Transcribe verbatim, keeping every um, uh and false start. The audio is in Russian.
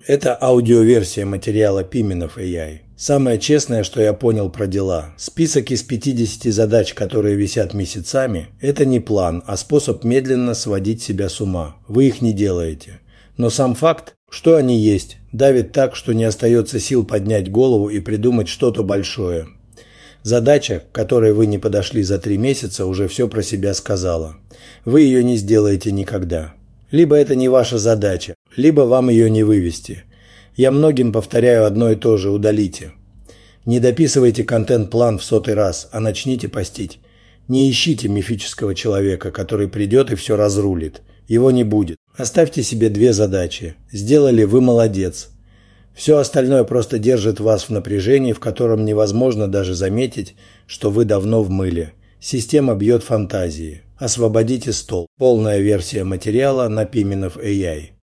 Это аудиоверсия материала Pimenov эй ай. Самое честное, что я понял про дела. Список из пятидесяти задач, которые висят месяцами, это не план, а способ медленно сводить себя с ума. Вы их не делаете. Но сам факт, что они есть, давит так, что не остается сил поднять голову и придумать что-то большое. Задача, к которой вы не подошли за три месяца, уже все про себя сказала. Вы ее не сделаете никогда. Либо это не ваша задача, либо вам ее не вывести. Я многим повторяю одно и то же: удалите. Не дописывайте контент-план в сотый раз, а начните постить. Не ищите мифического человека, который придет и все разрулит. Его не будет. Оставьте себе две задачи. Сделали — вы молодец. Все остальное просто держит вас в напряжении, в котором невозможно даже заметить, что вы давно в мыле. Система бьет фантазии. Освободите стол. Полная версия материала на Pimenov эй ай.